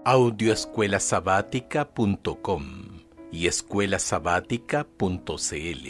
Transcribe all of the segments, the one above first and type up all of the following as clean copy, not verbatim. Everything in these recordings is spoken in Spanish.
Audioescuelasabática.com y escuelasabática.cl.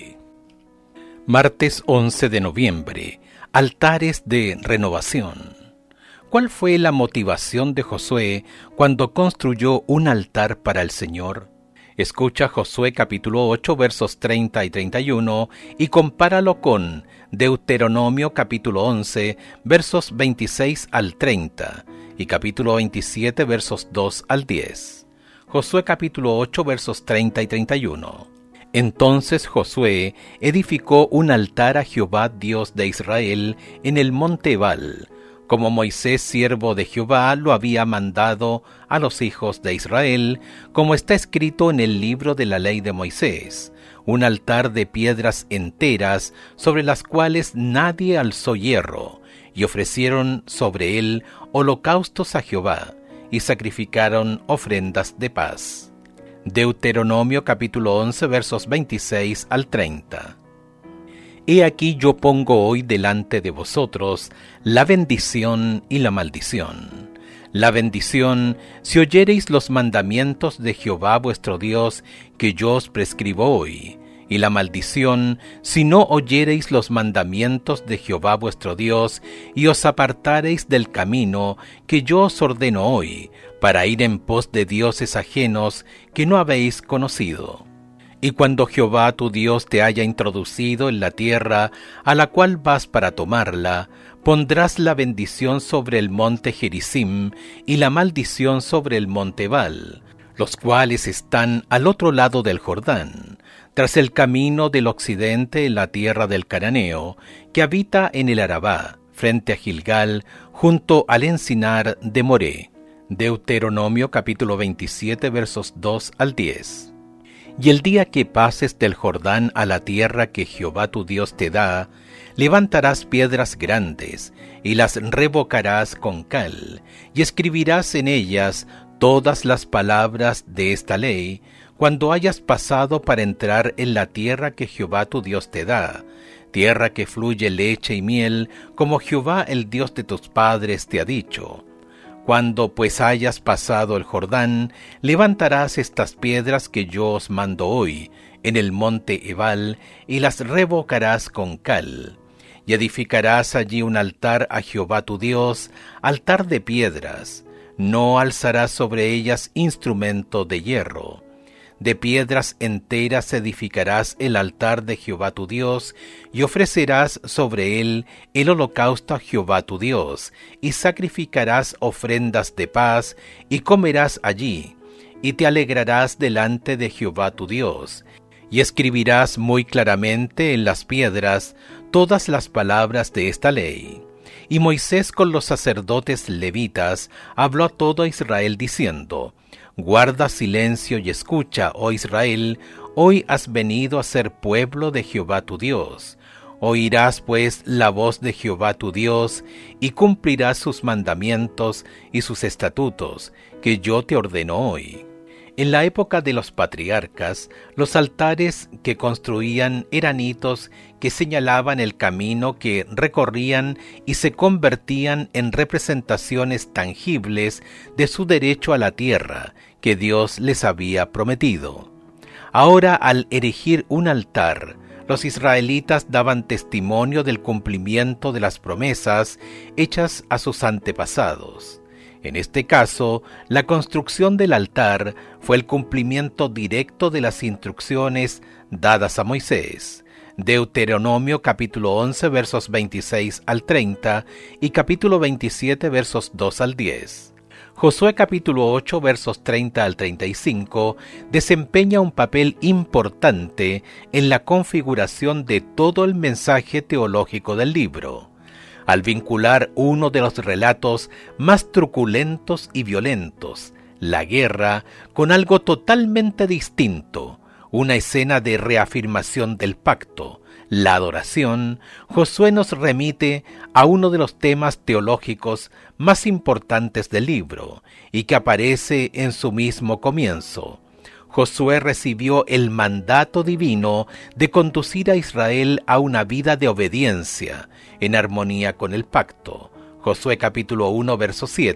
Martes 11 de noviembre. Altares de renovación. ¿Cuál fue la motivación de Josué cuando construyó un altar para el Señor? Escucha Josué capítulo 8 versos 30 y 31 y compáralo con Deuteronomio capítulo 11 versos 26 al 30 y capítulo 27 versos 2 al 10. Josué capítulo 8 versos 30 y 31. Entonces Josué edificó un altar a Jehová Dios de Israel en el monte Ebal, como Moisés siervo de Jehová lo había mandado a los hijos de Israel, como está escrito en el libro de la ley de Moisés, un altar de piedras enteras sobre las cuales nadie alzó hierro, y ofrecieron sobre él holocaustos a Jehová, y sacrificaron ofrendas de paz. Deuteronomio capítulo 11 versos 26 al 30. He aquí yo pongo hoy delante de vosotros la bendición y la maldición. La bendición, si oyereis los mandamientos de Jehová vuestro Dios, que yo os prescribo hoy. Y la maldición, si no oyereis los mandamientos de Jehová vuestro Dios, y os apartareis del camino que yo os ordeno hoy, para ir en pos de dioses ajenos que no habéis conocido. Y cuando Jehová tu Dios te haya introducido en la tierra a la cual vas para tomarla, pondrás la bendición sobre el monte Gerizim y la maldición sobre el monte Ebal, los cuales están al otro lado del Jordán, tras el camino del occidente en la tierra del Cananeo, que habita en el Arabá, frente a Gilgal, junto al encinar de Moré. Deuteronomio capítulo 27 versos 2 al 10. Y el día que pases del Jordán a la tierra que Jehová tu Dios te da, levantarás piedras grandes, y las revocarás con cal, y escribirás en ellas todas las palabras de esta ley, cuando hayas pasado para entrar en la tierra que Jehová tu Dios te da, tierra que fluye leche y miel, como Jehová el Dios de tus padres te ha dicho. Cuando pues hayas pasado el Jordán, levantarás estas piedras que yo os mando hoy, en el monte Ebal, y las revocarás con cal. Y edificarás allí un altar a Jehová tu Dios, altar de piedras. No alzarás sobre ellas instrumento de hierro. De piedras enteras edificarás el altar de Jehová tu Dios, y ofrecerás sobre él el holocausto a Jehová tu Dios, y sacrificarás ofrendas de paz, y comerás allí, y te alegrarás delante de Jehová tu Dios, y escribirás muy claramente en las piedras todas las palabras de esta ley. Y Moisés con los sacerdotes levitas habló a todo Israel diciendo: Guarda silencio y escucha, oh Israel, hoy has venido a ser pueblo de Jehová tu Dios. Oirás pues la voz de Jehová tu Dios, y cumplirás sus mandamientos y sus estatutos, que yo te ordeno hoy. En la época de los patriarcas, los altares que construían eran hitos que señalaban el camino que recorrían y se convertían en representaciones tangibles de su derecho a la tierra que Dios les había prometido. Ahora, al erigir un altar, los israelitas daban testimonio del cumplimiento de las promesas hechas a sus antepasados. En este caso, la construcción del altar fue el cumplimiento directo de las instrucciones dadas a Moisés. Deuteronomio capítulo 11 versos 26 al 30 y capítulo 27 versos 2 al 10. Josué capítulo 8 versos 30 al 35 desempeña un papel importante en la configuración de todo el mensaje teológico del libro, al vincular uno de los relatos más truculentos y violentos, la guerra, con algo totalmente distinto, una escena de reafirmación del pacto, la adoración. Josué nos remite a uno de los temas teológicos más importantes del libro y que aparece en su mismo comienzo. Josué recibió el mandato divino de conducir a Israel a una vida de obediencia, en armonía con el pacto. Josué capítulo 1, verso 7.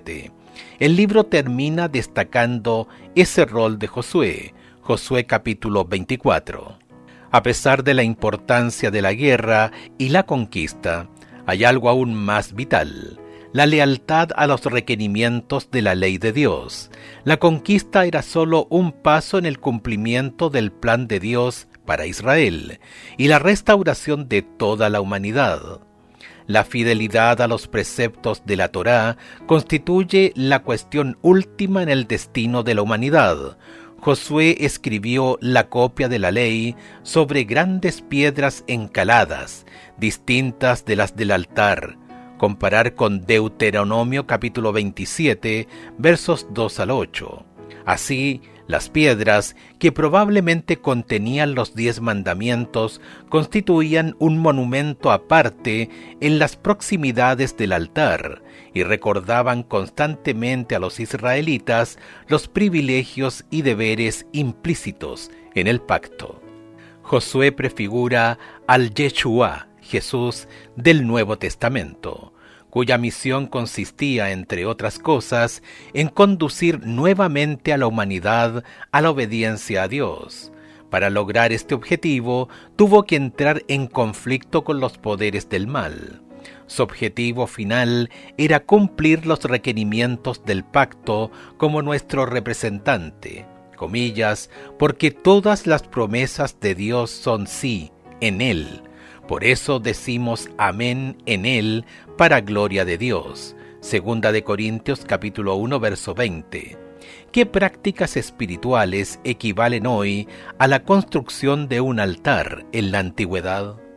El libro termina destacando ese rol de Josué, Josué capítulo 24. A pesar de la importancia de la guerra y la conquista, hay algo aún más vital: la lealtad a los requerimientos de la ley de Dios. La conquista era solo un paso en el cumplimiento del plan de Dios para Israel y la restauración de toda la humanidad. La fidelidad a los preceptos de la Torá constituye la cuestión última en el destino de la humanidad. Josué escribió la copia de la ley sobre grandes piedras encaladas, distintas de las del altar. Comparar con Deuteronomio capítulo 27, versos 2 al 8. Así, las piedras, que probablemente contenían los 10 mandamientos, constituían un monumento aparte en las proximidades del altar y recordaban constantemente a los israelitas los privilegios y deberes implícitos en el pacto. Josué prefigura al Yeshua, Jesús del Nuevo Testamento, cuya misión consistía, entre otras cosas, en conducir nuevamente a la humanidad a la obediencia a Dios. Para lograr este objetivo, tuvo que entrar en conflicto con los poderes del mal. Su objetivo final era cumplir los requerimientos del pacto como nuestro representante, comillas, porque todas las promesas de Dios son sí, en Él. Por eso decimos amén en Él, para gloria de Dios. Segunda de Corintios capítulo 1, verso 20. ¿Qué prácticas espirituales equivalen hoy a la construcción de un altar en la antigüedad?